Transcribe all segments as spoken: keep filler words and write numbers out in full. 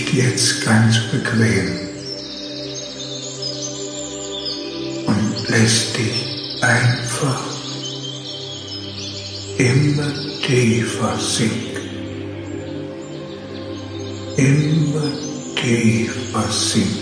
dich jetzt ganz bequem und lässt dich einfach immer tiefer sinken, immer tiefer sinken.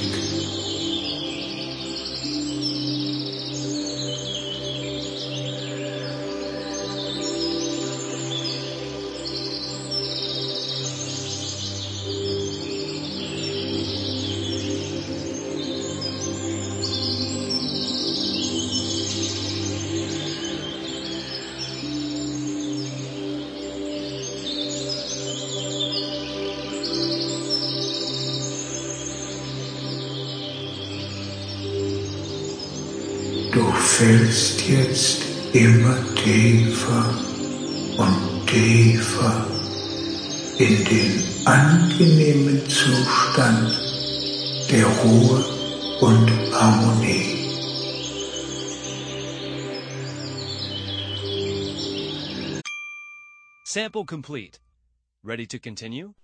Du fällst jetzt immer tiefer und tiefer in den angenehmen Zustand der Ruhe und Harmonie. Sample complete. Ready to continue?